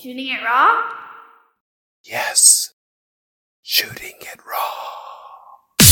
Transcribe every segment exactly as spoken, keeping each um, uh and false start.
Shooting it raw? Yes. Shooting it raw.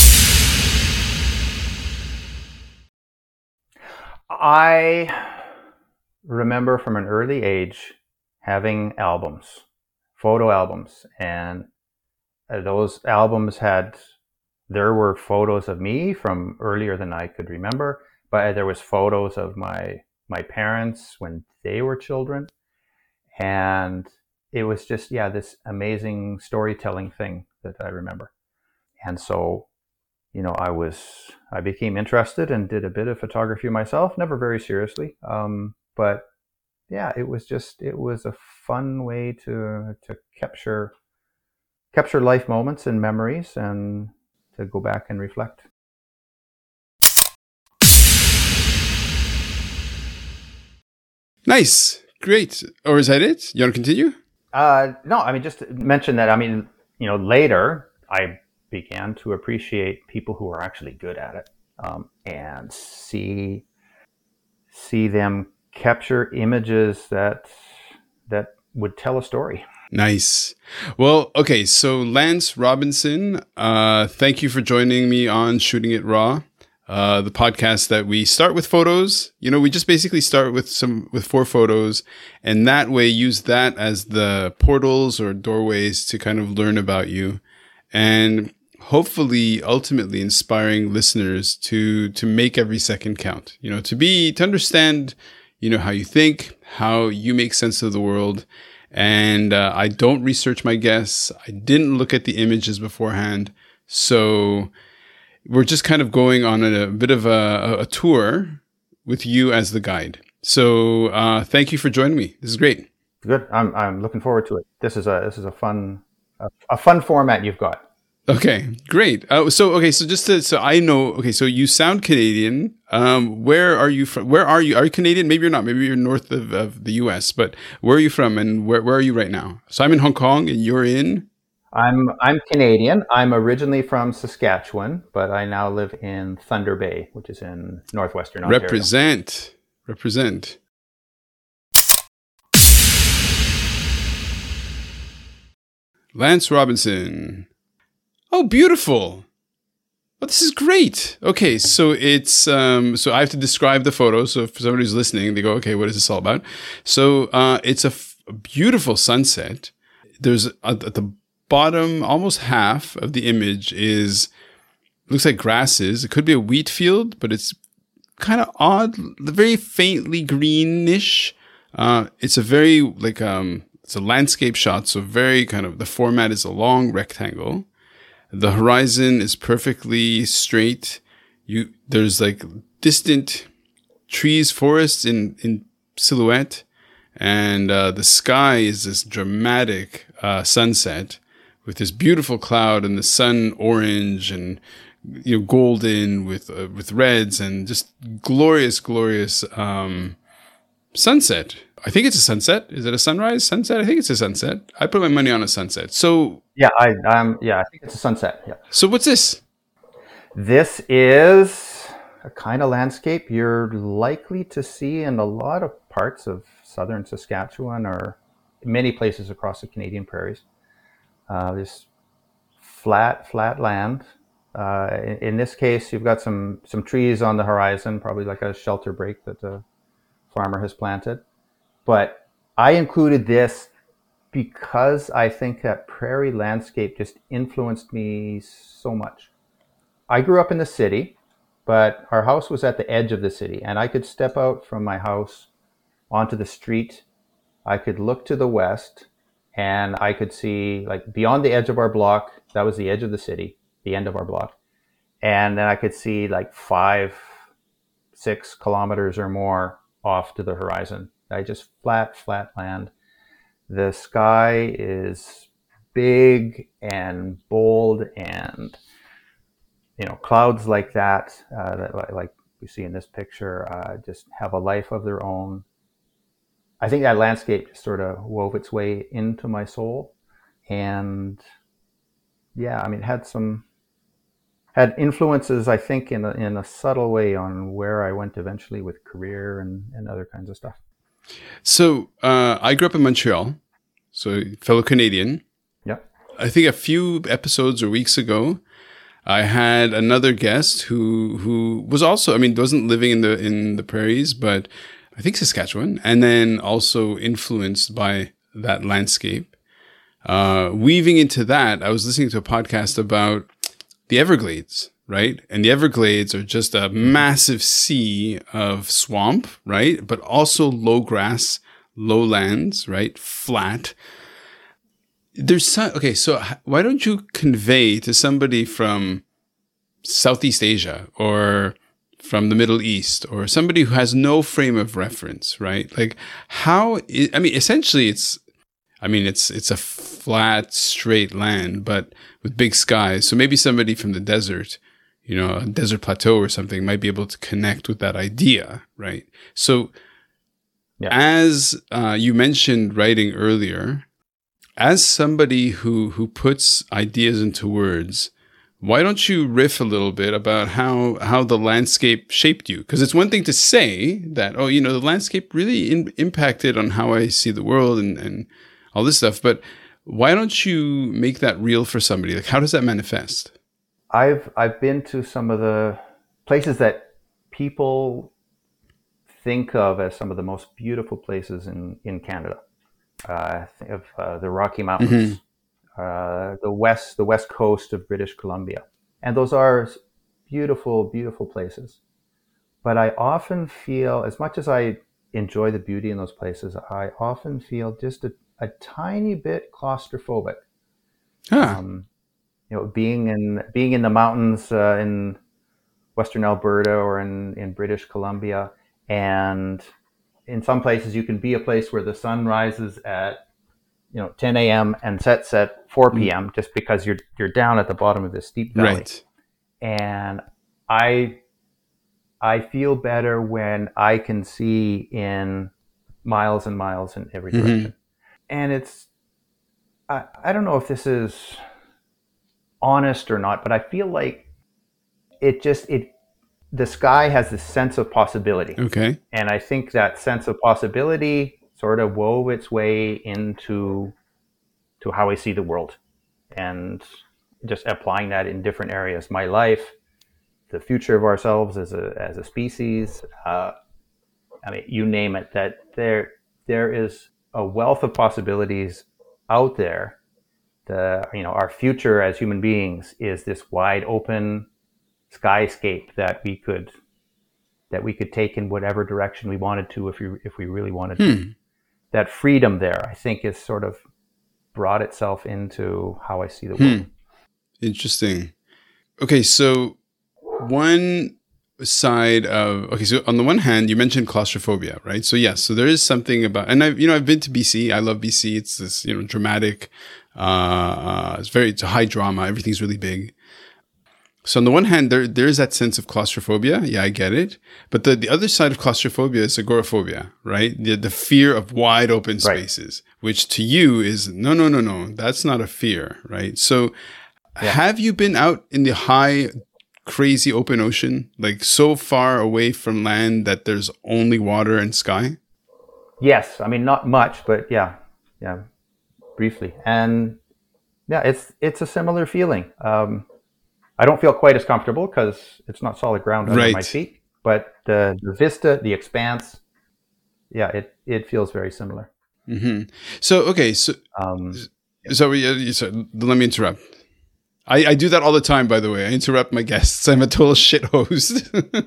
I remember from an early age having albums, photo albums, and those albums had, there were photos of me from earlier than I could remember, but there was photos of my my parents when they were children, and it was just, yeah, this amazing storytelling thing that I remember. And so, you know, I was, I became interested and did a bit of photography myself, never very seriously. Um, but yeah, it was just, it was a fun way to, to capture, capture life moments and memories and to go back and reflect. Nice. Great. Or is that it? You want to continue? Uh, no, I mean, just to mention that, I mean, you know, later I began to appreciate people who are actually good at it, um, and see see them capture images that that would tell a story. Nice. Well, okay. So Lance Robinson, uh, thank you for joining me on Shooting It Raw, uh, the podcast that we start with photos. You know, we just basically start with some with four photos, and that way use that as the portals or doorways to kind of learn about you, and hopefully ultimately inspiring listeners to to make every second count. You know, to be to understand, you know, how you think, how you make sense of the world. And uh, I don't research my guests. I didn't look at the images beforehand. So we're just kind of going on a, a bit of a, a tour with you as the guide. So uh, thank you for joining me. This is great. Good. I'm I'm looking forward to it. This is a this is a fun a, a fun format you've got. Okay, great. Uh, so, okay, so just to, so I know, okay, so you sound Canadian. Um, where are you from? Where are you? Are you Canadian? Maybe you're not. Maybe you're north of, of the U S, but where are you from and where, where are you right now? So I'm in Hong Kong and you're in? I'm I'm Canadian. I'm originally from Saskatchewan, but I now live in Thunder Bay, which is in northwestern Ontario. Represent. Represent. Lance Robinson. Oh, beautiful. Oh, this is great. Okay, so it's, um, so I have to describe the photo. So for somebody who's listening, they go, okay, what is this all about? So uh, it's a, f- a beautiful sunset. There's a, at the bottom, almost half of the image is, looks like grasses. It could be a wheat field, but it's kind of odd, very faintly greenish. Uh, it's a very, like, um, it's a landscape shot. So very kind of, the format is a long rectangle. The horizon is perfectly straight. You there's like distant trees, forests in, in silhouette, and uh, the sky is this dramatic uh, sunset with this beautiful cloud and the sun orange and you know golden with uh, with reds and just glorious, glorious um, sunset. I think it's a sunset. Is it a sunrise? Sunset? I think it's a sunset. I put my money on a sunset. So Yeah, I um yeah, I think it's a sunset. Yeah. so what's this? This is a kind of landscape you're likely to see in a lot of parts of southern Saskatchewan or many places across the Canadian prairies. Uh, this flat, flat land. Uh, in, in this case, you've got some some trees on the horizon, probably like a shelter break that the farmer has planted. But I included this because I think that prairie landscape just influenced me so much. I grew up in the city, but our house was at the edge of the city, and I could step out from my house onto the street. I could look to the west, and I could see, like, beyond the edge of our block, that was the edge of the city, the end of our block. And then I could see like five, six kilometers or more off to the horizon. I just flat, flat land. The sky is big and bold, and you know, clouds like that, uh, that like we see in this picture, uh, just have a life of their own. I think that landscape just sort of wove its way into my soul, and yeah, I mean, it had some had influences, I think, in a, in a subtle way on where I went eventually with career and, and other kinds of stuff. So uh, I grew up in Montreal, so fellow Canadian. Yeah. I think a few episodes or weeks ago, I had another guest who who was also, I mean, wasn't living in the in the prairies, but I think Saskatchewan, and then also influenced by that landscape. Uh, weaving into that, I was listening to a podcast about the Everglades, right? And the Everglades are just a massive sea of swamp, right? But also low grass, lowlands, right? Flat. There's some, okay, so why don't you convey to somebody from Southeast Asia or from the Middle East or somebody who has no frame of reference, right? Like how, I, I mean, essentially it's, I mean, it's it's a flat, straight land, but with big skies. So maybe somebody from the desert, you know, a desert plateau or something might be able to connect with that idea, right? So yeah. as uh, you mentioned writing earlier, as somebody who who puts ideas into words, why don't you riff a little bit about how how the landscape shaped you? Because it's one thing to say that, oh, you know, the landscape really in, impacted on how I see the world and, and all this stuff. But why don't you make that real for somebody? Like, how does that manifest? I've I've been to some of the places that people think of as some of the most beautiful places in, in Canada. Uh, I think of uh, the Rocky Mountains, mm-hmm. uh, the west the west coast of British Columbia, and those are beautiful, beautiful places. But I often feel, as much as I enjoy the beauty in those places, I often feel just a, a tiny bit claustrophobic. Huh. Um, you know, being in being in the mountains uh, in Western Alberta or in, in British Columbia, and in some places you can be a place where the sun rises at, you know, ten a.m. and sets at four p.m. Mm. just because you're you're down at the bottom of this steep valley. Right. And I I feel better when I can see in miles and miles in every direction. Mm-hmm. And it's I, I don't know if this is honest or not, but I feel like it just it the sky has this sense of possibility. Okay. And I think that sense of possibility sort of wove its way into to how I see the world, and just applying that in different areas, my life, the future of ourselves as a as a species. Uh, I mean, you name it. That there there is a wealth of possibilities out there. The you know our future as human beings is this wide open skyscape that we could that we could take in whatever direction we wanted to if we if we really wanted hmm. to. That freedom there, I think, is sort of brought itself into how I see the world. Hmm. Interesting. Okay, so one side of okay, so on the one hand, you mentioned claustrophobia, right? So yes, so there is something about, and I've you know I've been to B C. I love B C. It's this you know dramatic. Uh, uh, it's very it's a high drama. Everything's really big. So on the one hand, there there is that sense of claustrophobia. Yeah, I get it. But the, the other side of claustrophobia is agoraphobia, right? The the fear of wide open spaces, right. Which to you is no, no, no, no. That's not a fear, right? So yeah. Have you been out in the high, crazy open ocean, like so far away from land that there's only water and sky? Yes. I mean, not much, but yeah, yeah, briefly. And yeah, it's it's a similar feeling. Um, I don't feel quite as comfortable because it's not solid ground under right. my feet, but the, the vista, the expanse, yeah, it, it feels very similar. Mm-hmm. So, okay. So, um, so, uh, so let me interrupt. I, I do that all the time, by the way. I interrupt my guests. I'm a total shit host.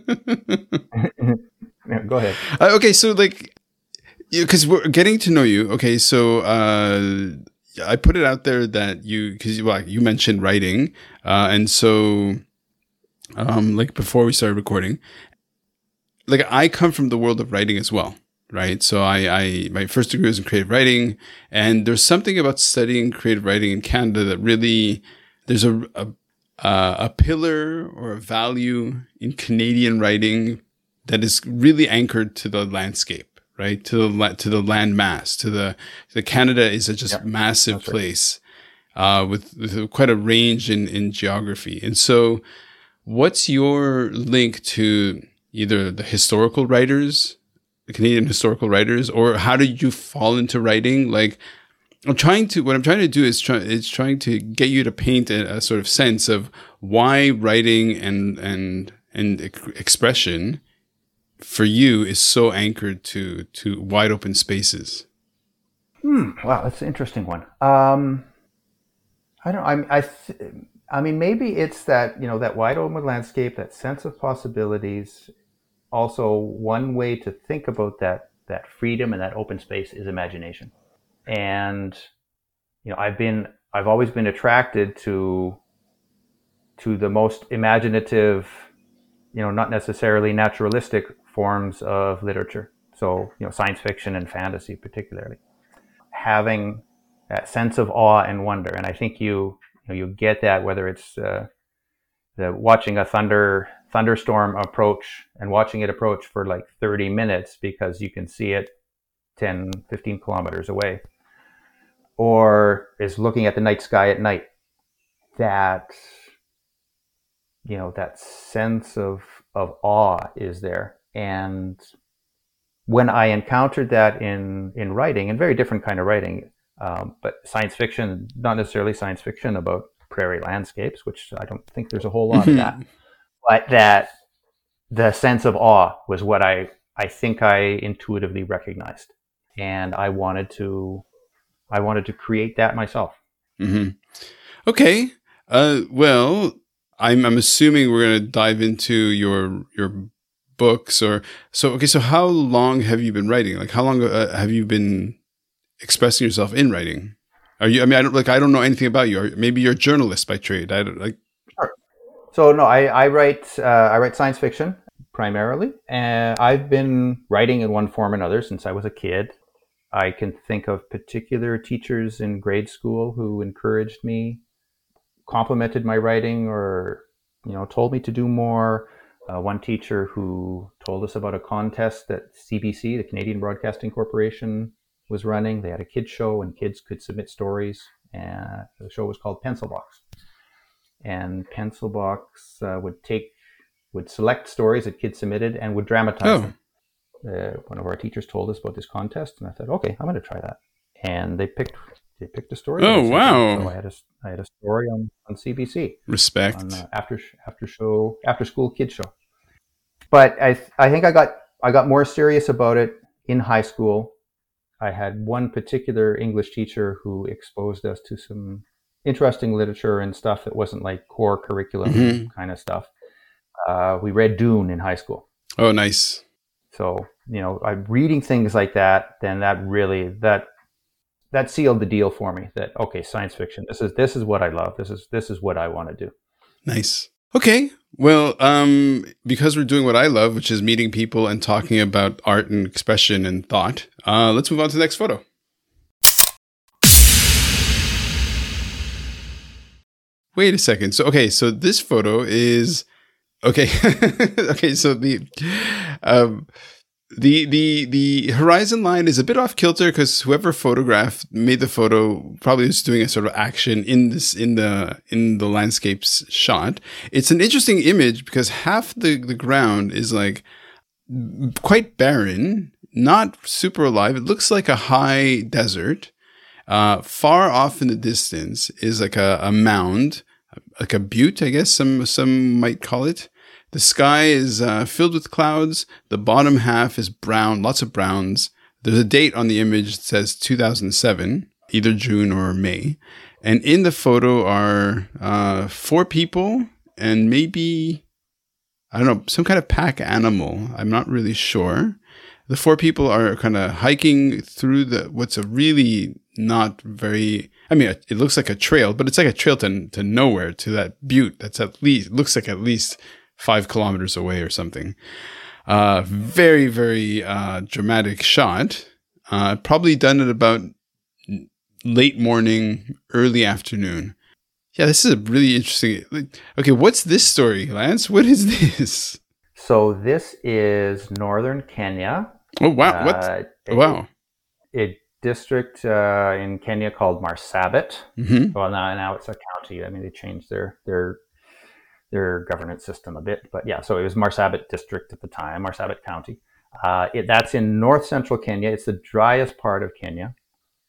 Yeah, go ahead. Uh, okay. So like, because we're getting to know you. Okay. So, uh, I put it out there that you, because well, you mentioned writing, uh, and so, um, like before we started recording, like I come from the world of writing as well, right? So I, I my first degree was in creative writing, and there's something about studying creative writing in Canada that really there's a a, a pillar or a value in Canadian writing that is really anchored to the landscape. Right, to the to the land mass, to the the Canada is a just yep. massive That's place, right. uh, with, with quite a range in, in geography. And so, what's your link to either the historical writers, the Canadian historical writers, or how did you fall into writing? Like, I'm trying to, what I'm trying to do is try, is trying to get you to paint a, a sort of sense of why writing and, and, and expression for you is so anchored to, to wide open spaces. Hmm. Wow. That's an interesting one. Um, I don't, I, I, th- I mean, maybe it's that, you know, that wide open landscape, that sense of possibilities. Also, one way to think about that, that freedom and that open space is imagination. And, you know, I've been, I've always been attracted to, to the most imaginative, you know, not necessarily naturalistic forms of literature. So, you know, science fiction and fantasy particularly. Having that sense of awe and wonder. And I think you, you know, you get that whether it's uh, the watching a thunder thunderstorm approach and watching it approach for like thirty minutes because you can see it ten, fifteen kilometers away. Or is looking at the night sky at night. That, you know, that sense of, of awe is there. And when I encountered that in, in writing, and very different kind of writing, um, but science fiction, not necessarily science fiction about prairie landscapes, which I don't think there's a whole lot of that, but that the sense of awe was what I, I think I intuitively recognized. And I wanted to, I wanted to create that myself. Mm-hmm. Okay. Uh, well, I'm, I'm assuming we're going to dive into your, your books or so. Okay. So how long have you been writing? Like how long uh, have you been expressing yourself in writing? Are you, I mean, I don't like, I don't know anything about you. Or maybe you're a journalist by trade. I don't like. Sure. So no, I, I write, uh, I write science fiction primarily. And I've been writing in one form or another since I was a kid. I can think of particular teachers in grade school who encouraged me, complimented my writing, or, you know, told me to do more. Uh, one teacher who told us about a contest that C B C, the Canadian Broadcasting Corporation, was running. They had a kids show and kids could submit stories. And the show was called Pencil Box. And Pencil Box uh, would take, would select stories that kids submitted and would dramatize Oh. them. Uh, one of our teachers told us about this contest, and I thought, okay, I'm going to try that. And they picked they picked a story. Oh, wow! So I had a I had a story on, on C B C. Respect. On uh, after after show after school kids show. But I I think I got I got more serious about it in high school. I had one particular English teacher who exposed us to some interesting literature and stuff that wasn't like core curriculum mm-hmm. kind of stuff. Uh, we read Dune in high school. Oh, nice. So, you know, I'm reading things like that, then that really, that, that sealed the deal for me that, okay, science fiction, this is, this is what I love. This is, this is what I want to do. Nice. Okay. Well, um, because we're doing what I love, which is meeting people and talking about art and expression and thought, uh, let's move on to the next photo. Wait a second. So, okay. So this photo is, okay. okay. So the, um, the, the, the horizon line is a bit off kilter because whoever photographed made the photo probably was doing a sort of action in this, in the, in the landscapes shot. It's an interesting image because half the, the ground is like quite barren, not super alive. It looks like a high desert. Uh, far off in the distance is like a, a mound, like a butte, I guess some, some might call it. The sky is uh, filled with clouds. The bottom half is brown, lots of browns. There's a date on the image that says two thousand seven, either June or May. And in the photo are uh, four people and maybe, I don't know, some kind of pack animal. I'm not really sure. The four people are kind of hiking through the what's a really not very, I mean, it looks like a trail, but it's like a trail to, to nowhere, to that butte that's at least, looks like at least five kilometers away or something. Uh, very, very uh, dramatic shot. Uh, probably done at about late morning, early afternoon. Yeah, this is a really interesting. Okay, what's this story, Lance? What is this? So this is northern Kenya. Oh, wow. What? Uh, oh, wow. A, a district uh, in Kenya called Marsabit. Mm-hmm. Well, now, now it's a county. I mean, they changed their their their governance system a bit. But yeah, so it was Marsabit district at the time, Marsabit County. Uh, it, that's in north central Kenya. It's the driest part of Kenya.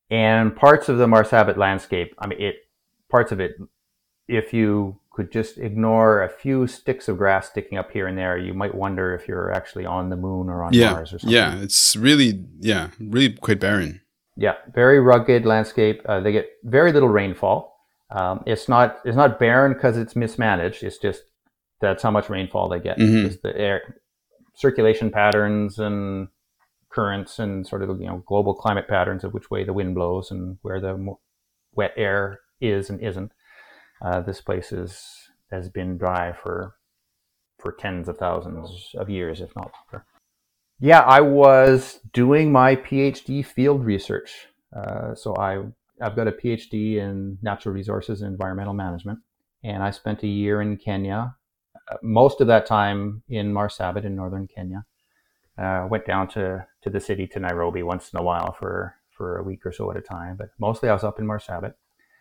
And parts of the Marsabit landscape, I mean, it parts of it, if you could just ignore a few sticks of grass sticking up here and there, you might wonder if you're actually on the moon or on Yeah. Mars or something. Yeah. It's really, yeah, really quite barren. Yeah, very rugged landscape. Uh, they get very little rainfall. Um, it's not it's not barren because it's mismanaged. It's just that's how much rainfall they get. Mhm. Just the air circulation patterns and currents and sort of, you know, global climate patterns of which way the wind blows and where the mo- wet air is and isn't. Uh, this place is has been dry for for tens of thousands of years, if not longer. Yeah, I was doing my PhD field research. Uh, so I I've got a PhD in natural resources and environmental management, and I spent a year in Kenya. Uh, most of that time in Marsabit in northern Kenya. Uh, went down to, to the city, to Nairobi once in a while for, for a week or so at a time, but mostly I was up in Marsabit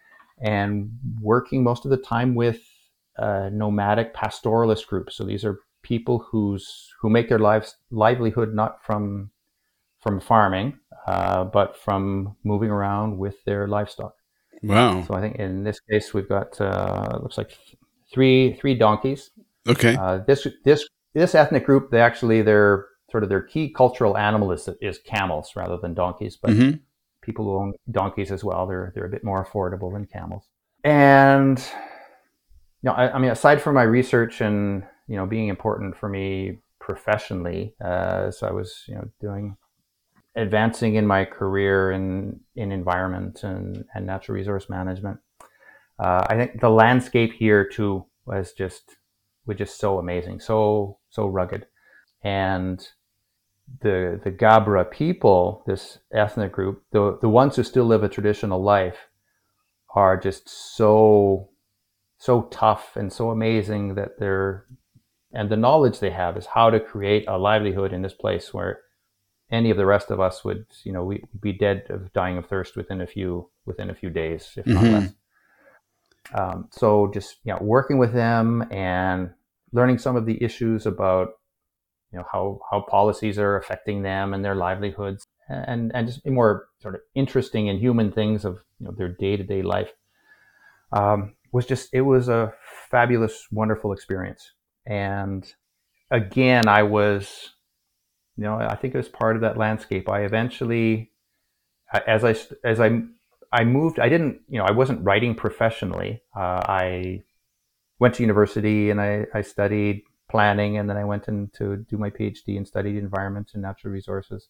and working most of the time with uh, nomadic pastoralist groups. So these are people who's who make their lives livelihood not from from farming, uh, but from moving around with their livestock. Wow. So I think in this case we've got uh, looks like three three donkeys. Okay. Uh, this this this ethnic group, they actually their sort of their key cultural animal is is camels rather than donkeys, but Mm-hmm. people who own donkeys as well, they're they're a bit more affordable than camels. And you know, I, I mean, aside from my research and you know being important for me professionally, uh, so I was you know doing advancing in my career in in environment and, and natural resource management. Uh, I think the landscape here too was just was just so amazing, so so rugged, and the the Gabra people, this ethnic group, the the ones who still live a traditional life, are just so so tough and so amazing that they're and the knowledge they have is how to create a livelihood in this place where any of the rest of us would, you know, we'd be dead of dying of thirst within a few within a few days, if not Mhm. less. Um, so just you know, working with them and learning some of the issues about you know how how policies are affecting them and their livelihoods, and and just more sort of interesting and human things of you know their day to day life, um, was just it was a fabulous, wonderful experience. And again, I was, you know, I think it was part of that landscape. I eventually, as I as I I moved, I didn't, you know, I wasn't writing professionally. Uh, I went to university and I, I studied planning, and then I went in to do my PhD and studied environment and natural resources,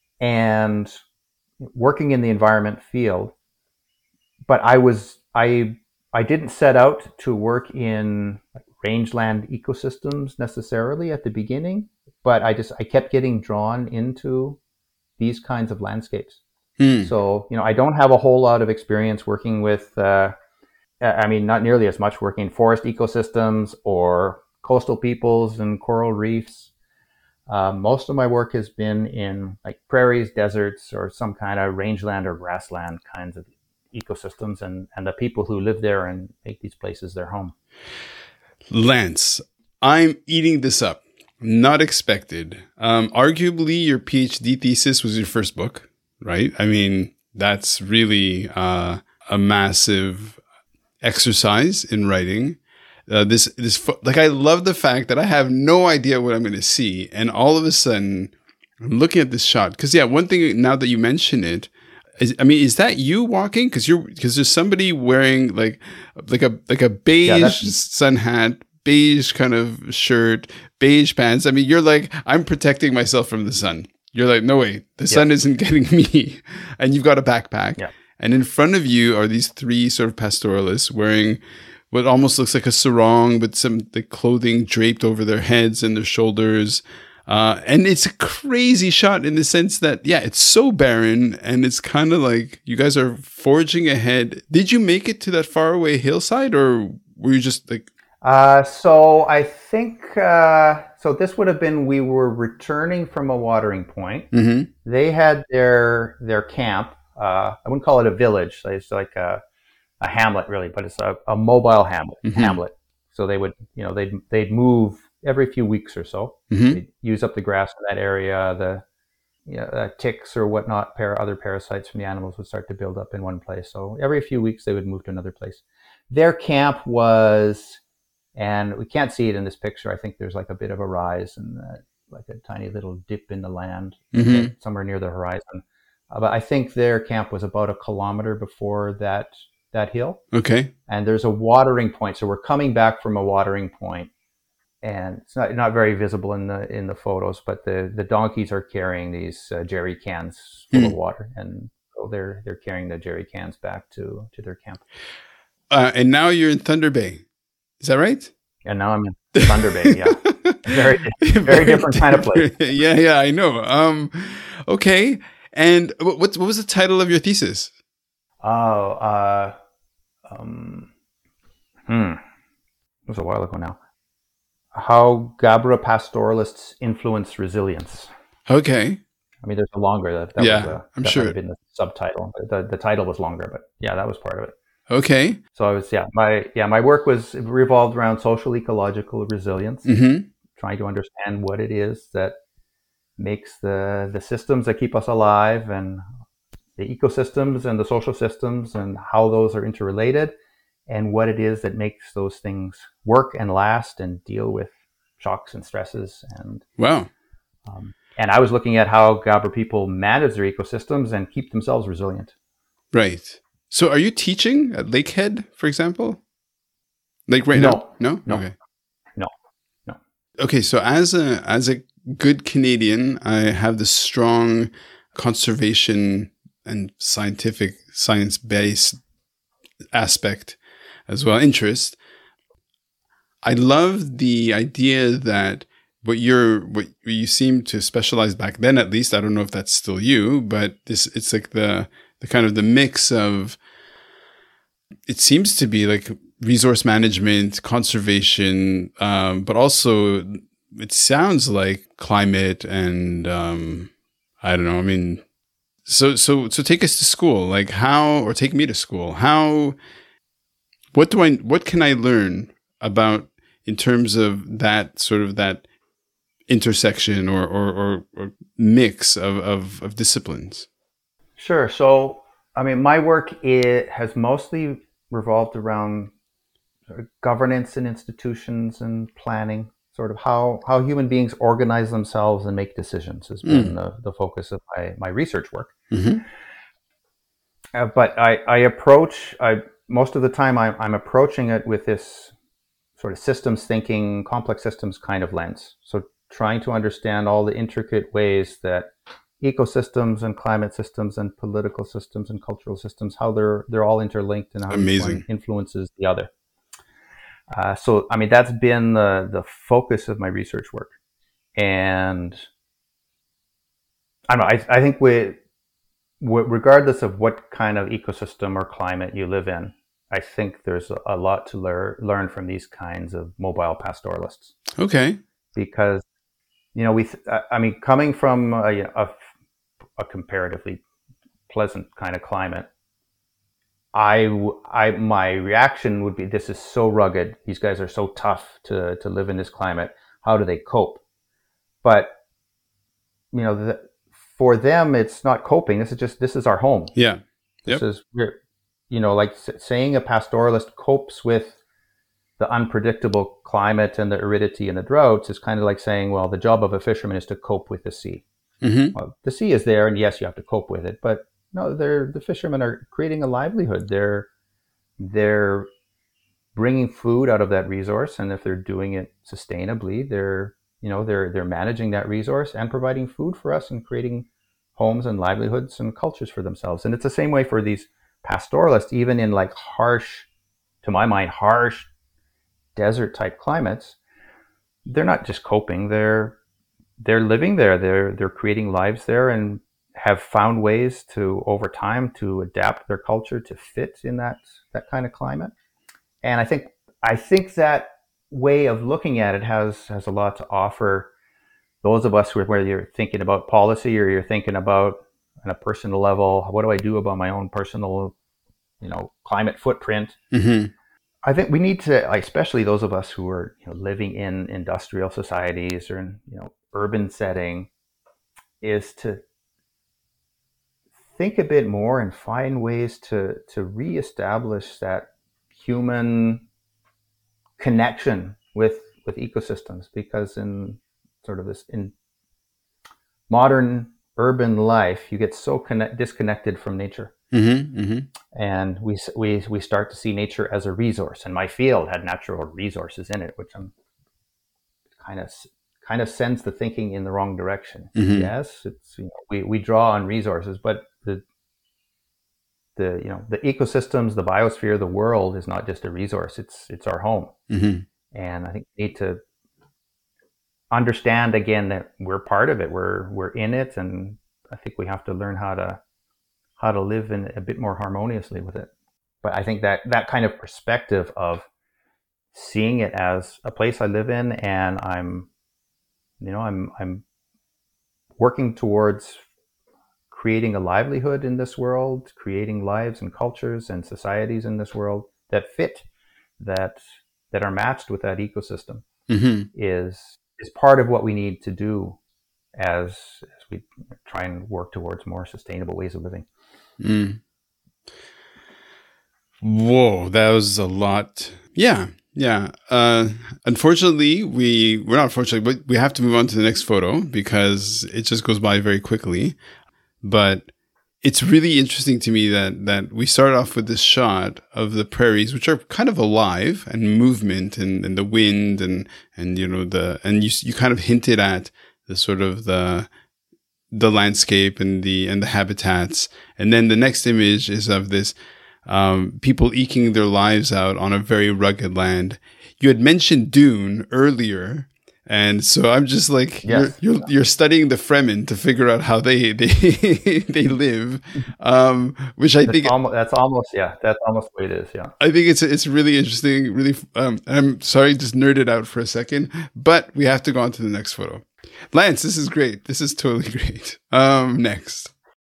and working in the environment field. But I was I I didn't set out to work in like rangeland ecosystems necessarily at the beginning, but I just I kept getting drawn into these kinds of landscapes. Hmm. So you know I don't have a whole lot of experience working with. Uh, I mean, not nearly as much working in forest ecosystems or coastal peoples and coral reefs. Uh, most of my work has been in like prairies, deserts, or some kind of rangeland or grassland kinds of ecosystems, and, and the people who live there and make these places their home. Lance, I'm eating this up. Not expected. Um, arguably, your PhD thesis was your first book, right? I mean, that's really uh, a massive exercise in writing. Uh, this, this, like, I love the fact that I have no idea what I'm going to see, and all of a sudden, I'm looking at this shot. Because yeah, one thing now that you mention it, is, I mean, is that you walking? Because you're because there's somebody wearing like like a like a beige Yeah, sun hat, beige kind of shirt, beige pants. I mean, you're like, I'm protecting myself from the sun. You're like, no way, the sun Yes. isn't getting me. And you've got a backpack. Yeah. And in front of you are these three sort of pastoralists wearing what almost looks like a sarong, but some the clothing draped over their heads and their shoulders. Uh, and it's a crazy shot in the sense that, yeah, it's so barren, and it's kind of like you guys are forging ahead. Did you make it to that faraway hillside, or were you just like... Uh, so I think, uh, so this would have been, we were returning from a watering point. Mm-hmm. They had their, their camp. Uh, I wouldn't call it a village. It's like a, a hamlet really, but it's a, a mobile hamlet, Mhm. hamlet. So they would, you know, they'd, they'd move every few weeks or so. Mm-hmm. They'd use up the grass in that area. The, you know, uh, ticks or whatnot, para, other parasites from the animals would start to build up in one place. So every few weeks they would move to another place. Their camp was, and we can't see it in this picture. I think there's like a bit of a rise and uh, like a tiny little dip in the land Mm-hmm. somewhere near the horizon. Uh, but I think their camp was about a kilometer before that that hill. Okay. And there's a watering point. So we're coming back from a watering point, and it's not not very visible in the in the photos, but the, the donkeys are carrying these uh, jerry cans full Hmm. of water, and so they're they're carrying the jerry cans back to to their camp. Uh, and now you're in Thunder Bay. Is that right? And now I'm in Thunder Bay. Yeah, very very different kind of place. Yeah, yeah, I know. Um, okay. And what what was the title of your thesis? Oh, uh, um, hmm, it was a while ago now. How Gabra pastoralists influence resilience. Okay. I mean, there's a longer that, that Yeah, was, uh, I'm that sure. might have been the subtitle. The the title was longer, but yeah, that was part of it. Okay. So I was yeah my yeah my work was revolved around social ecological resilience, Mm-hmm. trying to understand what it is that makes the the systems that keep us alive, and the ecosystems and the social systems, and how those are interrelated, and what it is that makes those things work and last and deal with shocks and stresses. And Wow. um, and I was looking at how Gabra people manage their ecosystems and keep themselves resilient. Right. So are you teaching at Lakehead, for example? Like right No. now? No? No. Okay. No. No. Okay, so as a as a good Canadian, I have this strong conservation and scientific science-based aspect as well, interest. I love the idea that what you're what you seem to specialize back then, at least, I don't know if that's still you, but this it's like the the kind of the mix of, it seems to be like resource management, conservation, um, but also it sounds like climate and um, I don't know. I mean, so so so take us to school, like how, or take me to school. How, what do I, what can I learn about in terms of that sort of that intersection or or, or, or mix of, of of disciplines? Sure. So, I mean, my work it has mostly revolved around sort of governance and institutions and planning, sort of how, how human beings organize themselves and make decisions has been Mm. the, the focus of my, my research work. Mm-hmm. Uh, but I, I approach, I most of the time I, I'm approaching it with this sort of systems thinking, complex systems kind of lens. So trying to understand all the intricate ways that ecosystems and climate systems and political systems and cultural systems, how they're they're all interlinked and how each Amazing. one influences the other. Uh, so, I mean, that's been the the focus of my research work, and I don't know. I, I think we, we, regardless of what kind of ecosystem or climate you live in, I think there's a, a lot to learn learn from these kinds of mobile pastoralists, Okay. because you know we. Th- I mean, coming from a, a a comparatively pleasant kind of climate, I, I, my reaction would be, this is so rugged. These guys are so tough to, to live in this climate. How do they cope? But, you know, the, for them, it's not coping. This is just, this is our home. Yeah. This Yep. is, we're, you know, like saying a pastoralist copes with the unpredictable climate and the aridity and the droughts is kind of like saying, well, the job of a fisherman is to cope with the sea. Mm-hmm. Well, the sea is there, and yes, you have to cope with it. But no, they're the fishermen are creating a livelihood. They're they're bringing food out of that resource, and if they're doing it sustainably, they're you know they're they're managing that resource and providing food for us and creating homes and livelihoods and cultures for themselves. And it's the same way for these pastoralists, even in like harsh, to my mind, harsh desert type climates. They're not just coping. They're they're living there. They're they're creating lives there, and have found ways to, over time, to adapt their culture to fit in that that kind of climate. And I think I think that way of looking at it has has a lot to offer those of us who are, whether you're thinking about policy or you're thinking about on a personal level, what do I do about my own personal, you know, climate footprint? Mm-hmm. I think we need to, especially those of us who are you know, living in industrial societies or in you know urban setting, is to think a bit more and find ways to to reestablish that human connection with with ecosystems, because in sort of this in modern urban life, you get so connect, disconnected from nature. Mm-hmm, mm-hmm. And we we we start to see nature as a resource. And my field had natural resources in it, which I'm kind of kind of sends the thinking in the wrong direction. Mm-hmm. Yes, it's, you know, we we draw on resources, but the the you know the ecosystems, the biosphere, the world is not just a resource. It's it's our home. Mm-hmm. And I think we need to understand again that we're part of it. We're we're in it, and I think we have to learn how to how to live in a bit more harmoniously with it. But I think that that kind of perspective of seeing it as a place I live in, and I'm, you know, I'm I'm working towards creating a livelihood in this world, creating lives and cultures and societies in this world that fit, that that are matched with that ecosystem, Mm-hmm. is is part of what we need to do as as we try and work towards more sustainable ways of living. Mm. Whoa, that was a lot. Yeah, yeah. Uh, unfortunately, we we're not unfortunately, but we have to move on to the next photo because it just goes by very quickly. But it's really interesting to me that that we start off with this shot of the prairies, which are kind of alive and movement, and, and the wind, and and you know the and you you kind of hinted at the sort of the the landscape and the and the habitats, and then the next image is of this um, people eking their lives out on a very rugged land. You had mentioned Dune earlier. And so I'm just like, yes. you're, you're you're studying the Fremen to figure out how they they they live, um, which I that's think almost, that's almost yeah, that's almost the way it is. Yeah, I think it's it's really interesting. Really, um, I'm sorry, just nerded out for a second, but we have to go on to the next photo. Lance, this is great. This is totally great. Um, next.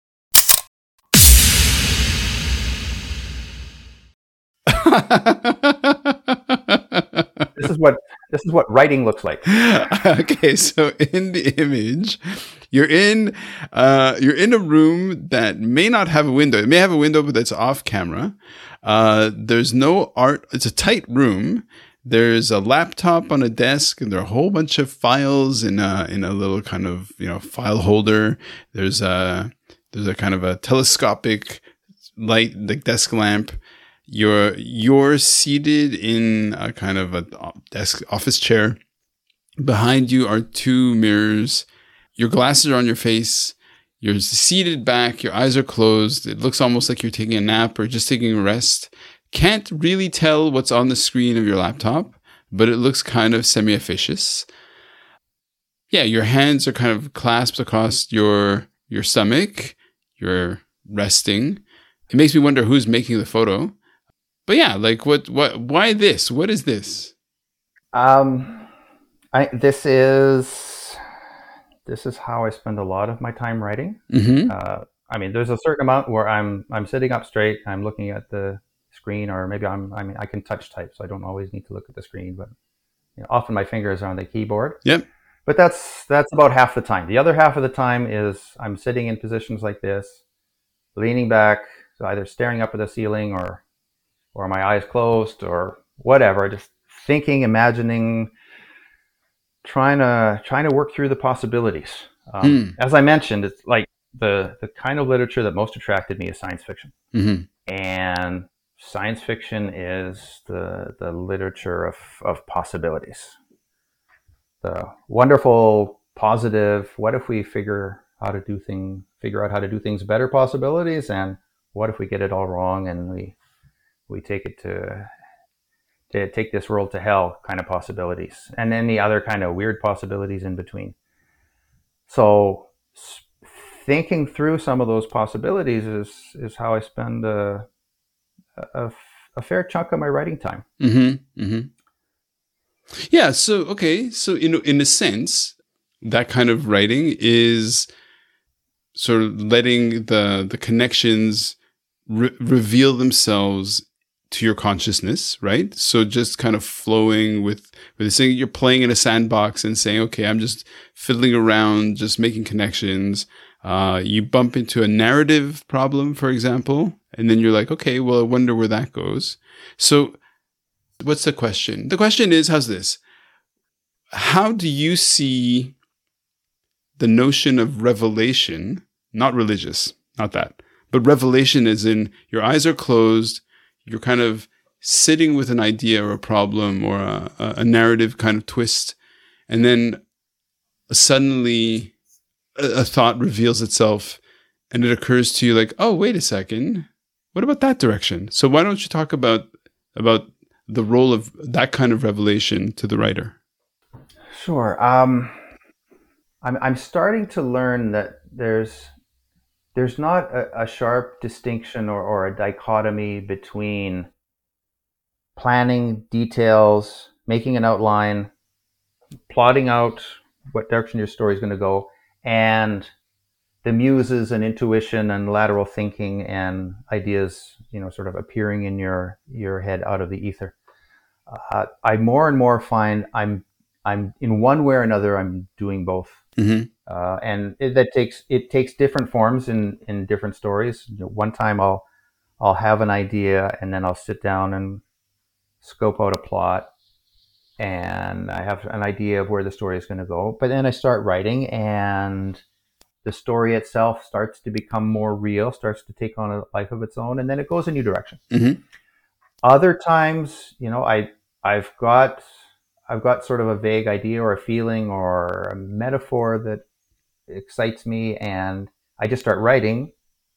This is what this is what writing looks like. Okay, so in the image, you're in uh, you're in a room that may not have a window. It may have a window, but that's off camera. Uh, there's no art. It's a tight room. There's a laptop on a desk, and there are a whole bunch of files in a in a little kind of you know file holder. There's a there's a kind of a telescopic light, like desk lamp. You're you're seated in a kind of a desk office chair. Behind you are two mirrors. Your glasses are on your face. You're seated back. Your eyes are closed. It looks almost like you're taking a nap or just taking a rest. Can't really tell what's on the screen of your laptop, but it looks kind of semi-officious. Yeah, your hands are kind of clasped across your your stomach. You're resting. It makes me wonder who's making the photo. But yeah, like what, what, why this? What is this? Um, I this is this is how I spend a lot of my time writing. Mm-hmm. Uh, I mean, there's a certain amount where I'm I'm sitting up straight, I'm looking at the screen, or maybe I'm I mean I can touch type, so I don't always need to look at the screen. But you know, often my fingers are on the keyboard. Yep. But that's that's about half the time. The other half of the time is I'm sitting in positions like this, leaning back, so either staring up at the ceiling or or my eyes closed or whatever, just thinking, imagining, trying to trying to work through the possibilities. Um, mm. As I mentioned, it's like the the kind of literature that most attracted me is science fiction, mm-hmm. and science fiction is the the literature of of possibilities. The wonderful, positive. What if we figure how to do thing, figure out how to do things better? Possibilities, and what if we get it all wrong and we we take it to, to take this world to hell kind of possibilities, and any other kind of weird possibilities in between. So thinking through some of those possibilities is, is how I spend a, a, a fair chunk of my writing time. Mm-hmm. Mm-hmm. Yeah. So, okay. So in, in a sense, that kind of writing is sort of letting the, the connections re- reveal themselves to your consciousness, right? So just kind of flowing with, with this thing, you're playing in a sandbox and saying, okay, I'm just fiddling around, just making connections. Uh, you bump into a narrative problem, for example, and then you're like, okay, well, I wonder where that goes. So what's the question? The question is, how's this? How do you see the notion of revelation, not religious, not that, but revelation is in your eyes are closed, you're kind of sitting with an idea or a problem or a, a narrative kind of twist, and then suddenly a, a thought reveals itself and it occurs to you like, oh, wait a second, what about that direction? So why don't you talk about about the role of that kind of revelation to the writer? Sure. Um, I'm I'm starting to learn that there's there's not a, a sharp distinction or, or a dichotomy between planning details, making an outline, plotting out what direction your story is going to go, and the muses and intuition and lateral thinking and ideas, you know, sort of appearing in your your head out of the ether. Uh, I more and more find I'm I'm in one way or another I'm doing both, Mm-hmm. uh, and it, that takes it takes different forms in in different stories. You know, one time I'll I'll have an idea and then I'll sit down and scope out a plot, and I have an idea of where the story is going to go. But then I start writing, and the story itself starts to become more real, starts to take on a life of its own, and then it goes a new direction. Mm-hmm. Other times, you know, I I've got I've got sort of a vague idea or a feeling or a metaphor that excites me, and I just start writing,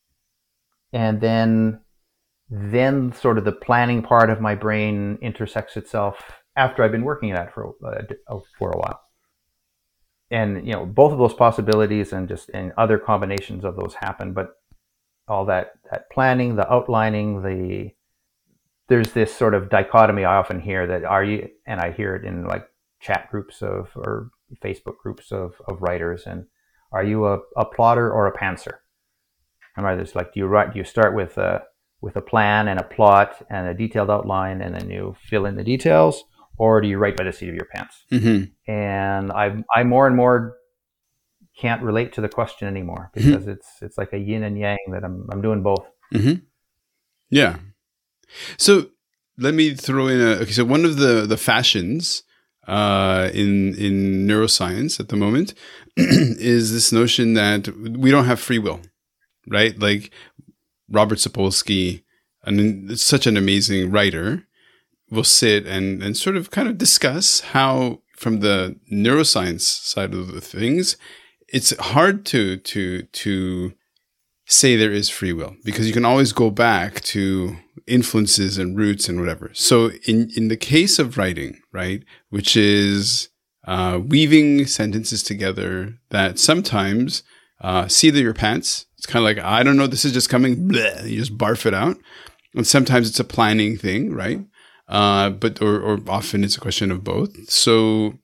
and then then sort of the planning part of my brain intersects itself after I've been working at it for uh, for a while. And, you know, both of those possibilities and just and other combinations of those happen, but all that that planning, the outlining, the there's this sort of dichotomy I often hear that are you, and I hear it in like chat groups of or Facebook groups of, of writers, and are you a, a plotter or a pantser? And right, it's like, do you write? Do you start with a with a plan and a plot and a detailed outline, and then you fill in the details, or do you write by the seat of your pants? Mm-hmm. And I I more and more can't relate to the question anymore, because mm-hmm. it's it's like a yin and yang that I'm I'm doing both. Mm-hmm. Yeah. So let me throw in a okay. So one of the the fashions uh, in in neuroscience at the moment is this notion that we don't have free will, right? Like Robert Sapolsky, and such an amazing writer, will sit and and sort of kind of discuss how, from the neuroscience side of the things, it's hard to to to say there is free will, because you can always go back to influences and roots and whatever. So in, in the case of writing, right, which is uh, weaving sentences together that sometimes uh, seat of your pants, it's kind of like, I don't know, this is just coming, bleh, you just barf it out. And sometimes it's a planning thing, right? Uh, but or, or often it's a question of both. So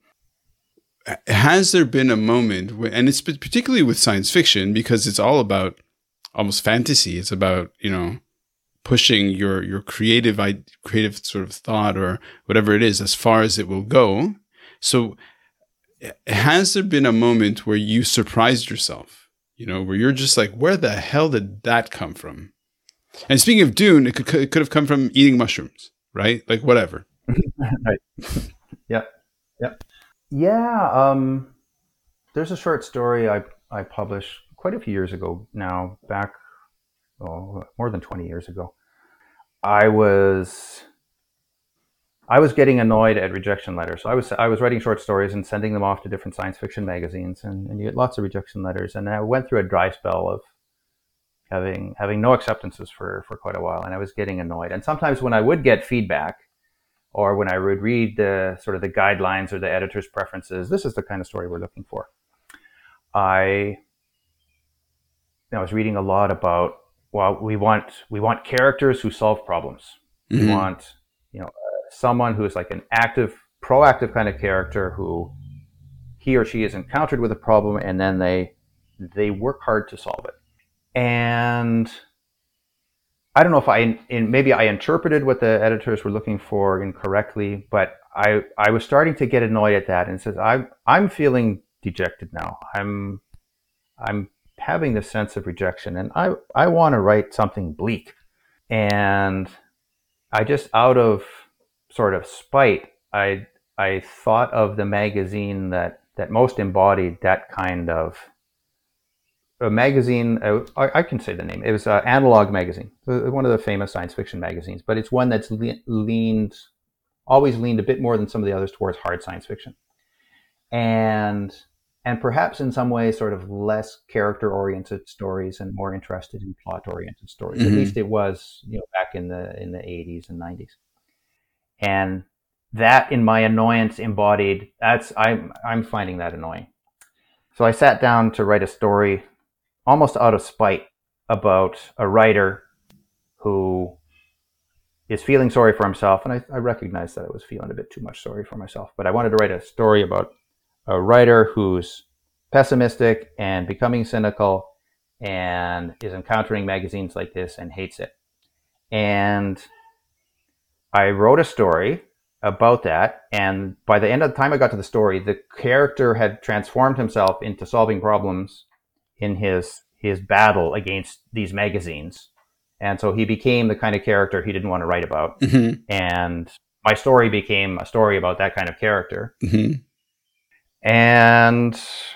has there been a moment, where, and it's particularly with science fiction, because it's all about almost fantasy. It's about, you know, pushing your your creative creative sort of thought or whatever it is as far as it will go. So has there been a moment where you surprised yourself, you know, where you're just like, where the hell did that come from? And speaking of Dune, it could it could have come from eating mushrooms, right? Like whatever. Right. Yeah. Yeah. Yeah. Um, there's a short story I I published quite a few years ago now, back oh, more than twenty years ago. I was I was getting annoyed at rejection letters. So I was I was writing short stories and sending them off to different science fiction magazines, and, and you get lots of rejection letters. And I went through a dry spell of having having no acceptances for, for quite a while, and I was getting annoyed. And sometimes when I would get feedback, or when I would read the sort of the guidelines or the editor's preferences, this is the kind of story we're looking for. I I was reading a lot about, well, we want we want characters who solve problems. Mm-hmm. We want, you know, uh, someone who is like an active, proactive kind of character who he or she is encountered with a problem, and then they they work hard to solve it. And I don't know if I in, maybe I interpreted what the editors were looking for incorrectly, but I I was starting to get annoyed at that, and says I I'm feeling dejected now. I'm I'm having this sense of rejection, and I I want to write something bleak, and I just out of sort of spite, I I thought of the magazine that that most embodied that kind of a magazine. Uh, I, I can say the name. It was uh, Analog Magazine, one of the famous science fiction magazines, but it's one that's le- leaned always leaned a bit more than some of the others towards hard science fiction, and and perhaps in some ways sort of less character-oriented stories and more interested in plot-oriented stories. Mm-hmm. At least it was, you know, back in the in the eighties and nineties. And that, in my annoyance, embodied that's I'm I'm finding that annoying. So I sat down to write a story, almost out of spite, about a writer who is feeling sorry for himself, and I, I recognized that I was feeling a bit too much sorry for myself. But I wanted to write a story about a writer who's pessimistic and becoming cynical and is encountering magazines like this and hates it. And I wrote a story about that, and by the end of the time I got to the story, the character had transformed himself into solving problems in his his battle against these magazines. And so he became the kind of character he didn't want to write about. Mm-hmm. And my story became a story about that kind of character. Mm-hmm. And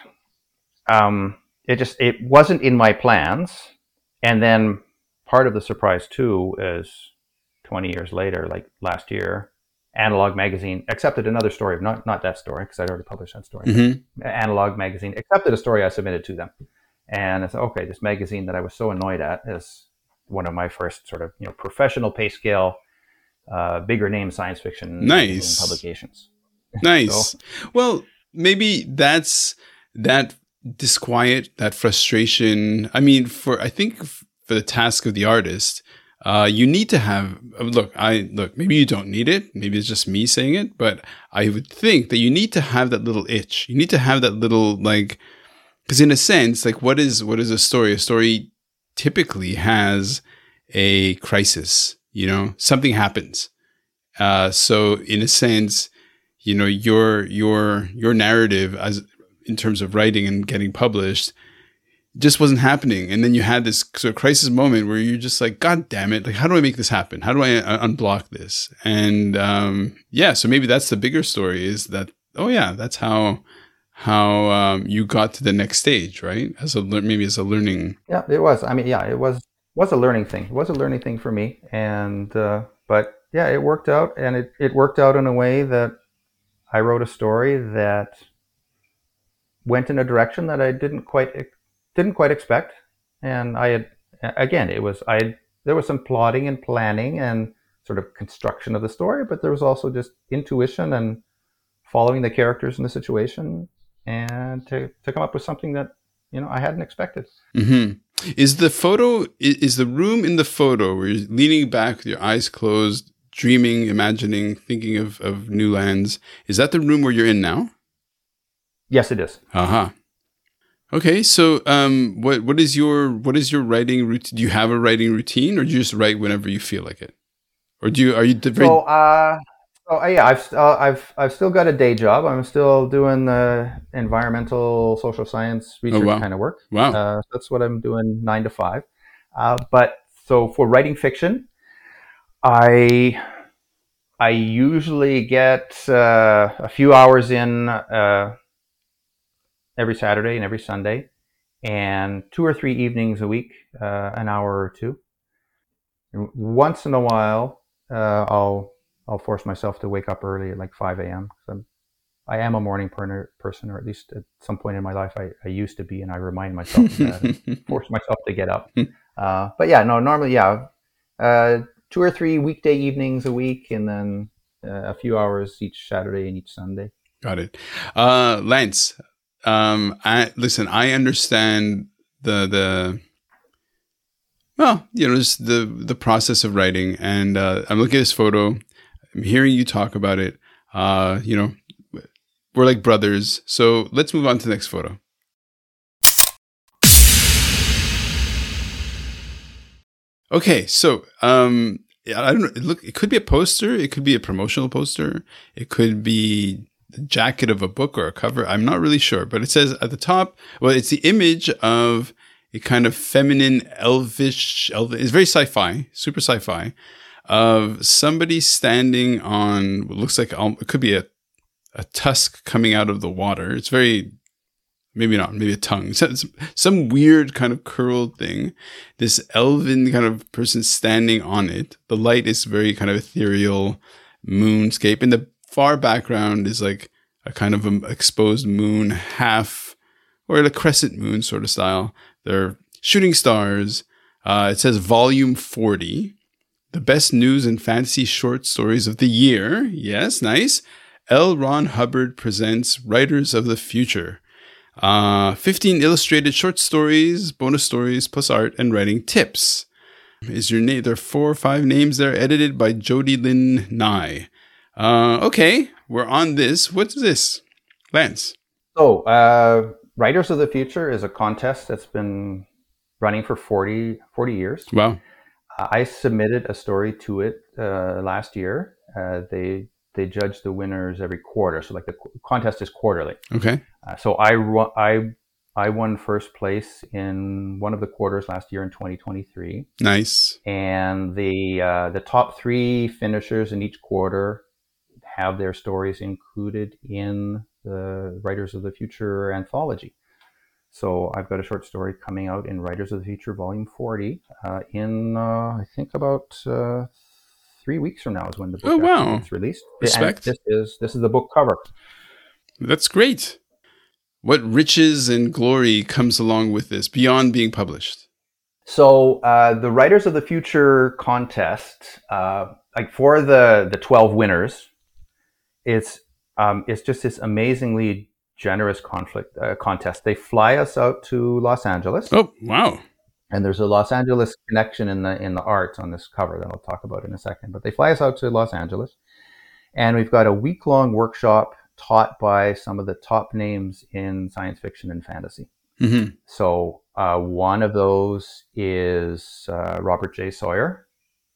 um, it just, it wasn't in my plans. And then part of the surprise too is twenty years later, like last year, Analog Magazine accepted another story, not not that story, because I'd already published that story. Mm-hmm. Analog Magazine accepted a story I submitted to them. And I said, okay, this magazine that I was so annoyed at is one of my first sort of, you know, professional pay scale, uh, bigger name science fiction nice. publications. Nice. So, well, maybe that's that disquiet, that frustration. I mean, for I think for the task of the artist, uh, you need to have look. I look. Maybe you don't need it. Maybe it's just me saying it, but I would think that you need to have that little itch. You need to have that little like, because in a sense, like what is what is a story? A story typically has a crisis, you know, something happens. Uh, so in a sense, you know, your, your, your narrative as in terms of writing and getting published just wasn't happening. And then you had this sort of crisis moment where you're just like, God damn it. Like, how do I make this happen? How do I un- unblock this? And, um, yeah, so maybe that's the bigger story is that, oh yeah, that's how, how, um, you got to the next stage, right? As a, maybe as a learning. Yeah, it was. I mean, yeah, it was, was a learning thing. It was a learning thing for me. And, uh, but yeah, it worked out, and it, it worked out in a way that I wrote a story that went in a direction that I didn't quite, didn't quite expect. And I had, again, it was, I, there was some plotting and planning and sort of construction of the story, but there was also just intuition and following the characters in the situation, and to, to come up with something that, you know, I hadn't expected. Mm-hmm. Is the photo, is the room in the photo where you're leaning back with your eyes closed, dreaming, imagining, thinking of, of new lands, is that the room where you're in now? Yes, it is. Uh-huh. Okay, so um, what what is your what is your writing routine? Do you have a writing routine, or do you just write whenever you feel like it? Or do you, are you... Very- so, uh... Oh yeah, I've uh, I've I've still got a day job. I'm still doing the environmental social science research oh, wow. kind of work. Wow, uh, that's what I'm doing nine to five. Uh, but so for writing fiction, I I usually get uh, a few hours in uh, every Saturday and every Sunday, and two or three evenings a week, uh, an hour or two. And once in a while, uh, I'll I'll force myself to wake up early at like five a.m. because I'm, I am a morning per- person, or at least at some point in my life I, I used to be, and I remind myself of that and force myself to get up. Uh, but yeah, no, normally, yeah, uh, two or three weekday evenings a week, and then uh, a few hours each Saturday and each Sunday. Got it. Uh, Lance, um, I, listen, I understand the, the, well, you know, just the, the process of writing, and uh, I'm looking at this photo. I'm hearing you talk about it. Uh, you know, we're like brothers. So let's move on to the next photo. Okay, so um, I don't know. Look, it could be a poster. It could be a promotional poster. It could be the jacket of a book or a cover. I'm not really sure, but it says at the top. Well, it's the image of a kind of feminine, elvish, elvish it's very sci-fi, super sci-fi, of somebody standing on what looks like, um, it could be a, a tusk coming out of the water. It's very, maybe not, maybe a tongue. Some, some weird kind of curled thing. This elven kind of person standing on it. The light is very kind of ethereal moonscape. In the far background is like a kind of an exposed moon, half, or a crescent moon sort of style. They're shooting stars. Uh, it says volume forty. The best news and fantasy short stories of the year. Yes, nice. L. Ron Hubbard presents Writers of the Future. Uh, fifteen illustrated short stories, bonus stories, plus art and writing tips. Is your name? There are four or five names there, edited by Jody Lynn Nye. Uh, okay, we're on this. What's this? Lance. So, uh, Writers of the Future is a contest that's been running for forty, forty years. Wow. Uh, I submitted a story to it uh, last year. Uh, they they judge the winners every quarter. So like the qu- contest is quarterly. Okay. Uh, so I, ru- I, I won first place in one of the quarters last year in twenty twenty-three. Nice. And the uh, the top three finishers in each quarter have their stories included in the Writers of the Future anthology. So I've got a short story coming out in Writers of the Future Volume forty uh, in, uh, I think, about uh, three weeks from now is when the book Oh, wow. is released. Respect. And this is this is the book cover. That's great. What riches and glory comes along with this beyond being published? So uh, the Writers of the Future contest, uh, like for the the twelve winners, it's um, it's just this amazingly generous conflict uh, contest. They fly us out to Los Angeles. Oh, wow. And there's a Los Angeles connection in the in the art on this cover that I'll talk about in a second. But they fly us out to Los Angeles, and we've got a week-long workshop taught by some of the top names in science fiction and fantasy. Mm-hmm. So uh, one of those is uh, Robert J. Sawyer,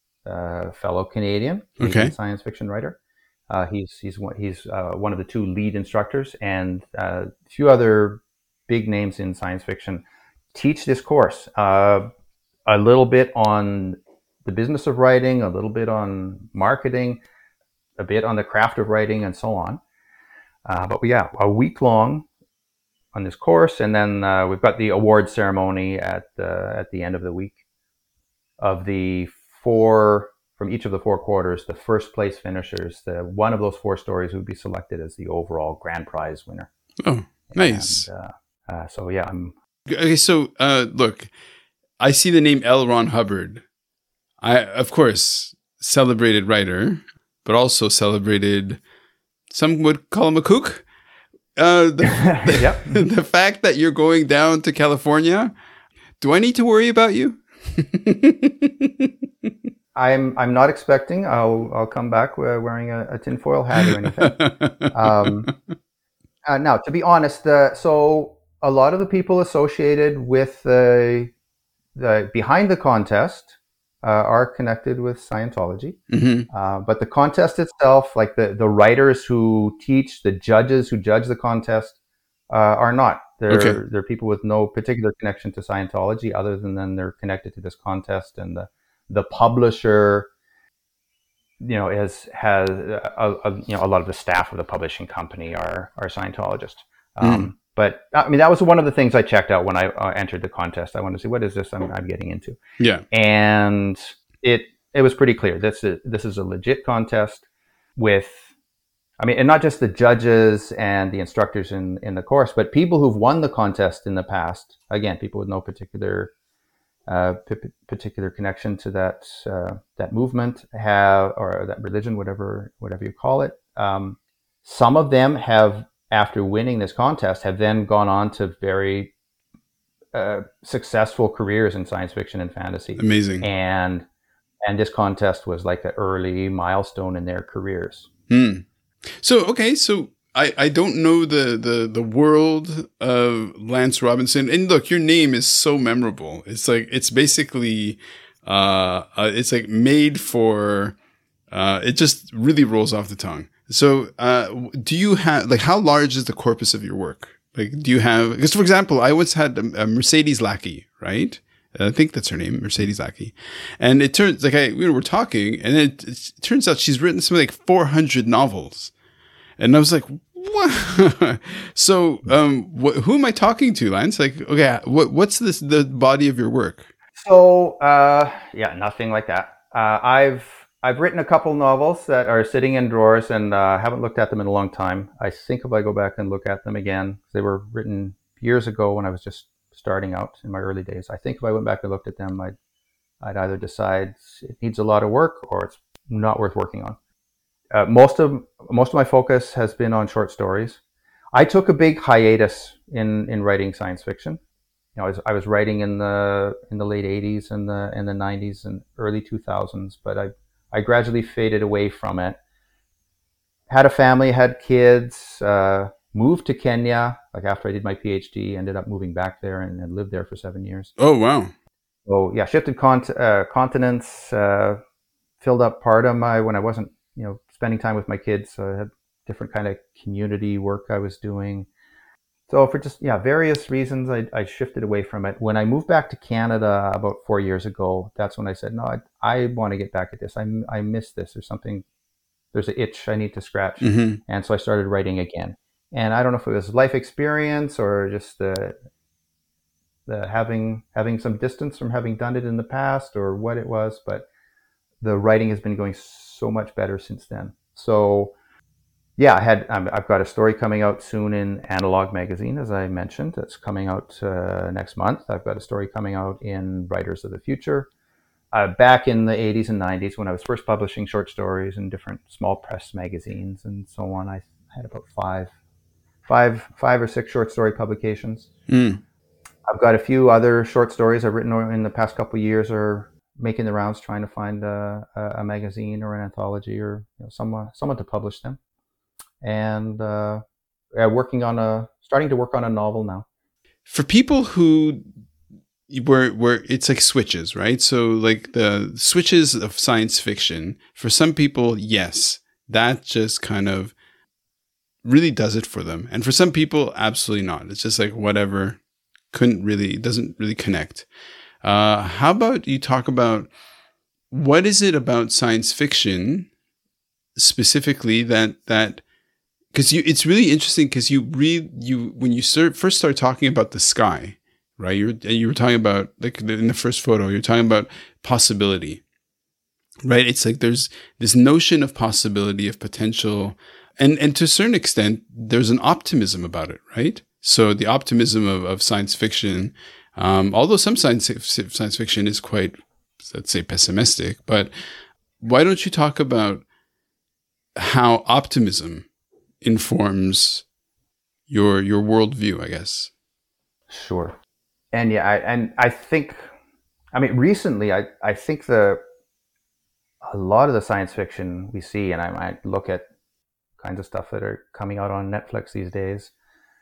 uh, fellow Canadian, Canadian Okay. science fiction writer. Uh, he's he's one, he's uh, one of the two lead instructors, and uh, a few other big names in science fiction teach this course. Uh, a little bit on the business of writing, a little bit on marketing, a bit on the craft of writing, and so on. Uh, but yeah, a week long on this course, and then uh, we've got the award ceremony at the at the end of the week. Of the four from each of the four quarters, the first place finishers, the one of those four stories would be selected as the overall grand prize winner. Oh, nice. And, uh, uh, so yeah, I'm Okay, so uh, look, I see the name L. Ron Hubbard. I, of course, celebrated writer, but also celebrated, some would call him a kook. Uh, the, the, Yep. the fact that you're going down to California, do I need to worry about you? I'm I'm not expecting I'll I'll come back wearing a, a tinfoil hat or anything. um, uh, now, to be honest, uh, so a lot of the people associated with the the behind the contest uh, are connected with Scientology. Mm-hmm. Uh, but the contest itself, like the, the writers who teach, the judges who judge the contest, uh, are not. They're Okay. they're people with no particular connection to Scientology, other than then they're connected to this contest, and the the publisher, you know, is has a, a, you know a lot of the staff of the publishing company are are Scientologists. Um, Mm. But I mean, that was one of the things I checked out when I uh, entered the contest. I wanted to see, what is this I'm, I'm getting into. Yeah. And it it was pretty clear. This is this is a legit contest with, I mean, and not just the judges and the instructors in, in the course, but people who've won the contest in the past. Again, people with no particular uh, p- particular connection to that uh, that movement have, or that religion, whatever whatever you call it. Um, some of them have, after winning this contest, have then gone on to very uh, successful careers in science fiction and fantasy. Amazing. And and this contest was like an early milestone in their careers. Hmm. So, okay, so I, I don't know the, the, the world of Lance Robinson. And look, your name is so memorable. It's like, it's basically, uh, uh it's like made for, uh, it just really rolls off the tongue. So, uh, do you have, like, how large is the corpus of your work? Like, do you have, because for example, I once had a, a Mercedes lackey, right? I think that's her name, Mercedes Lackey. And it turns like I, you know, we're talking, and it, it turns out she's written something like four hundred novels, and I was like, what? So, um, wh- who am I talking to, Lance? Like, okay, what what's this the body of your work? So, uh, yeah, nothing like that. Uh, I've I've written a couple novels that are sitting in drawers, and uh, haven't looked at them in a long time. I think if I go back and look at them again, they were written years ago when I was just starting out in my early days. I think if I went back and looked at them, I'd I'd either decide it needs a lot of work or it's not worth working on. Uh, most of most of my focus has been on short stories. I took a big hiatus in in writing science fiction. You know, I was I was writing in the in the late eighties and the in the nineties and early two thousands, but I I gradually faded away from it. Had a family, had kids, uh, moved to Kenya. Like after I did my PhD, ended up moving back there and, and lived there for seven years. Oh wow! So yeah, shifted cont- uh, continents, uh, filled up part of my when I wasn't you know spending time with my kids. So I had different kind of community work I was doing. So for just, yeah, various reasons, I, I shifted away from it. When I moved back to Canada about four years ago, that's when I said, no, I, I want to get back at this. I, I miss this. There's something, there's an itch I need to scratch. Mm-hmm. And so I started writing again. And I don't know if it was life experience or just the, the having, having some distance from having done it in the past or what it was, but the writing has been going so much better since then. So yeah, I had. Um, I've got a story coming out soon in Analog Magazine, as I mentioned. It's coming out uh, next month. I've got a story coming out in Writers of the Future. Uh, back in the eighties and nineties, when I was first publishing short stories in different small press magazines and so on, I had about five, five, five or six short story publications. Mm. I've got a few other short stories I've written in the past couple of years, or making the rounds, trying to find a, a magazine or an anthology or you know, someone, someone to publish them. And uh, working on a starting to work on a novel now. For people who where where it's like switches, right? So like the switches of science fiction. For some people, yes, that just kind of really does it for them, and for some people, absolutely not. It's just like whatever, couldn't really doesn't really connect. Uh, how about you talk about what is it about science fiction specifically that that Because you, it's really interesting. Because you read you when you start, first start talking about the sky, right? You you were talking about like in the first photo, you're talking about possibility, right? It's like there's this notion of possibility, of potential, and and to a certain extent, there's an optimism about it, right? So the optimism of, of science fiction, um, although some science science fiction is quite, let's say, pessimistic, but why don't you talk about how optimism informs your your worldview, I guess. Sure. And yeah, I, and I think, I mean, recently, I, I think the a lot of the science fiction we see, and I might look at kinds of stuff that are coming out on Netflix these days,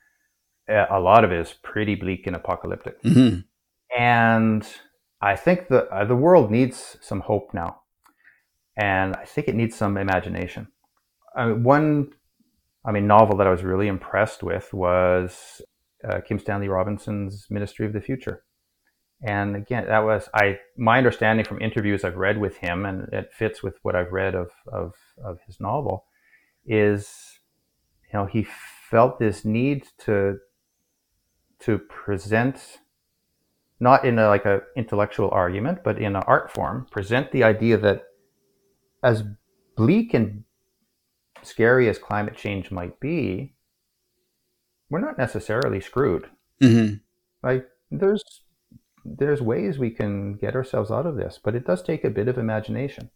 a lot of it is pretty bleak and apocalyptic. Mm-hmm. And I think the uh, the world needs some hope now, and I think it needs some imagination. Uh, one I mean, novel that I was really impressed with was uh, Kim Stanley Robinson's Ministry of the Future. And again, that was I my understanding from interviews I've read with him, and it fits with what I've read of of, of his novel, is you know he felt this need to to present, not in a, like a intellectual argument, but in an art form, present the idea that as bleak and scary as climate change might be, we're not necessarily screwed. Mm-hmm. Like there's there's ways we can get ourselves out of this, but it does take a bit of imagination.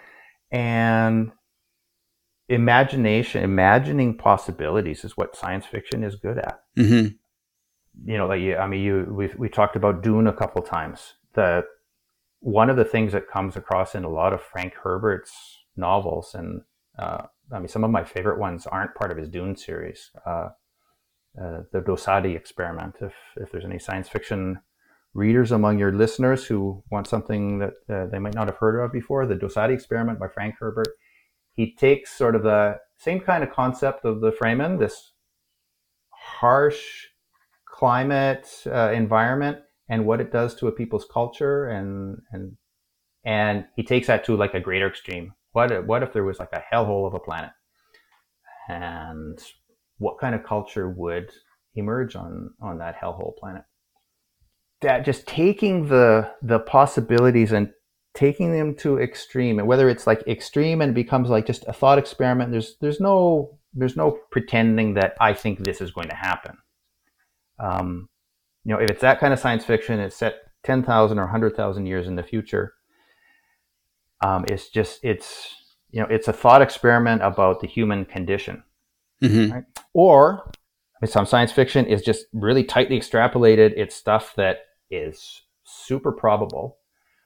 And imagination, imagining possibilities is what science fiction is good at. Mm-hmm. You know, like I mean, you we we talked about Dune a couple times. The one of the things that comes across in a lot of Frank Herbert's novels, and uh, I mean, some of my favorite ones aren't part of his Dune series. Uh, uh, the Dosadi Experiment. If if there's any science fiction readers among your listeners who want something that uh, they might not have heard of before, the Dosadi Experiment by Frank Herbert. He takes sort of the same kind of concept of the Fremen, this harsh climate uh, environment, and what it does to a people's culture, and and and he takes that to like a greater extreme. What if, what if there was like a hellhole of a planet, and what kind of culture would emerge on on that hellhole planet? That just taking the the possibilities and taking them to extreme, and whether it's like extreme and it becomes like just a thought experiment. There's there's no there's no pretending that I think this is going to happen. Um, you know, if it's that kind of science fiction, it's set ten thousand or one hundred thousand years in the future. Um, it's just, it's, you know, it's a thought experiment about the human condition. Mm-hmm. Right? Or some science fiction is just really tightly extrapolated. It's stuff that is super probable.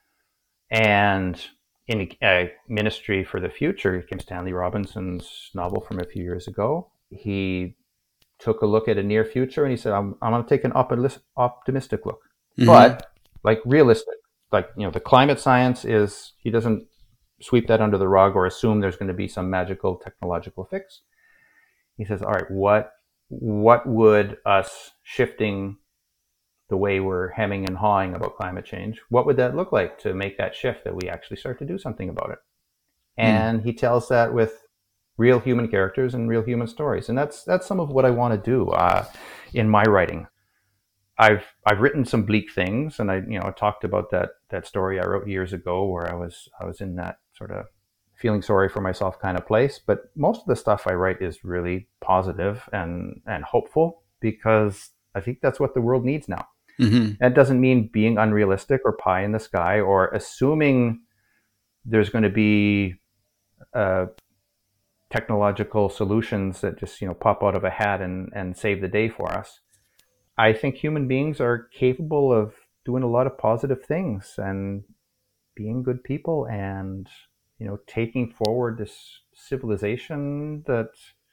And in a Ministry for the Future, Kim Stanley Robinson's novel from a few years ago, he took a look at a near future and he said, I'm, I'm going to take an optimistic look, mm-hmm. but like realistic. Like, you know, the climate science is, he doesn't sweep that under the rug or assume there's going to be some magical technological fix. He says, all right, what, what would us shifting the way we're hemming and hawing about climate change, what would that look like to make that shift that we actually start to do something about it? And mm. he tells that with real human characters and real human stories. And that's, that's some of what I want to do uh, in my writing. I've I've written some bleak things, and I you know I talked about that that story I wrote years ago where I was I was in that sort of feeling sorry for myself kind of place. But most of the stuff I write is really positive and and hopeful, because I think that's what the world needs now. Mm-hmm. That doesn't mean being unrealistic or pie in the sky or assuming there's going to be uh, technological solutions that just you know pop out of a hat and and save the day for us. I think human beings are capable of doing a lot of positive things and being good people and, you know, taking forward this civilization that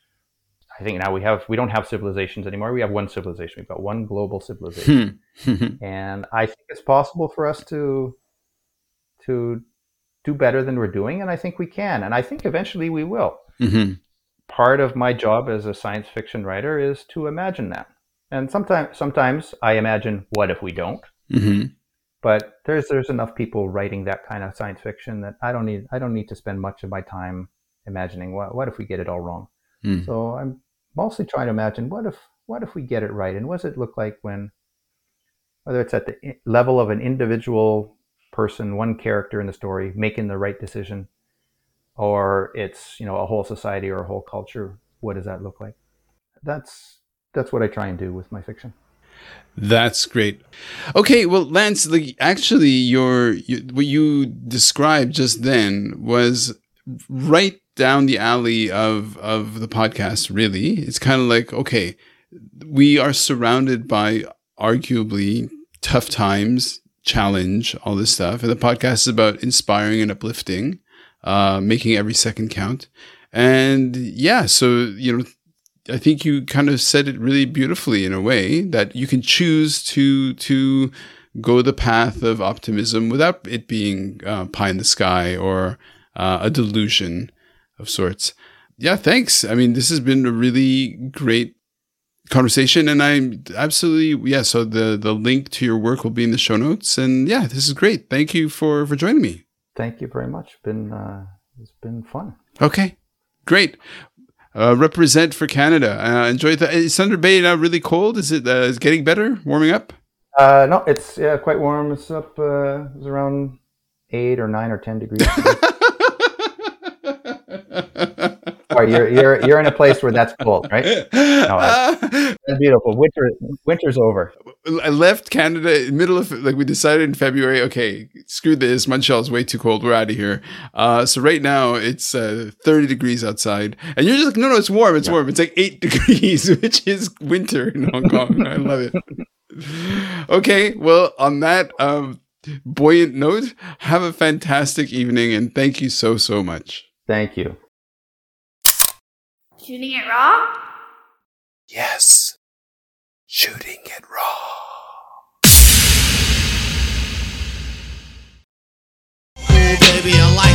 I think now we have, we don't have civilizations anymore. We have one civilization. We've got one global civilization. And I think it's possible for us to, to do better than we're doing. And I think we can. And I think eventually we will. Mm-hmm. Part of my job as a science fiction writer is to imagine that. And sometimes, sometimes I imagine, what if we don't? Mm-hmm. But there's there's enough people writing that kind of science fiction that I don't need I don't need to spend much of my time imagining what what if we get it all wrong. Mm. So I'm mostly trying to imagine what if what if we get it right, and what does it look like when, whether it's at the level of an individual person, one character in the story making the right decision, or it's you know a whole society or a whole culture. What does that look like? That's That's what I try and do with my fiction. That's great. Okay, well, Lance, like actually, your you, what you described just then was right down the alley of of the podcast. Really, it's kind of like, okay, we are surrounded by arguably tough times, challenge, all this stuff, and the podcast is about inspiring and uplifting, uh, making every second count, and yeah, so you know. I think you kind of said it really beautifully in a way that you can choose to to go the path of optimism without it being uh, pie in the sky or uh, a delusion of sorts. Yeah, thanks. I mean, this has been a really great conversation, and I'm absolutely yeah. So the the link to your work will be in the show notes, and yeah, this is great. Thank you for for joining me. Thank you very much. Been uh, it's been fun. Okay, great. Uh, represent for Canada. Uh, enjoy the. Is Thunder Bay now really cold? Is it uh, is it getting better? Warming up? Uh, no, it's yeah, quite warm. It's up. Uh, it's around eight or nine or ten degrees. Oh, you're you're you're in a place where that's cold, right? No, that's, that's beautiful. Winter winter's over. I left Canada in middle of like we decided in February. Okay, screw this. Montreal's way too cold. We're out of here. Uh, so right now it's uh, thirty degrees outside, and you're just like, no, no, it's warm. It's yeah. warm. It's like eight degrees, which is winter in Hong Kong. I love it. Okay, well, on that um, buoyant note, have a fantastic evening, and thank you so so much. Thank you. Shooting it raw? Yes. Shooting it raw. Oh, baby, I like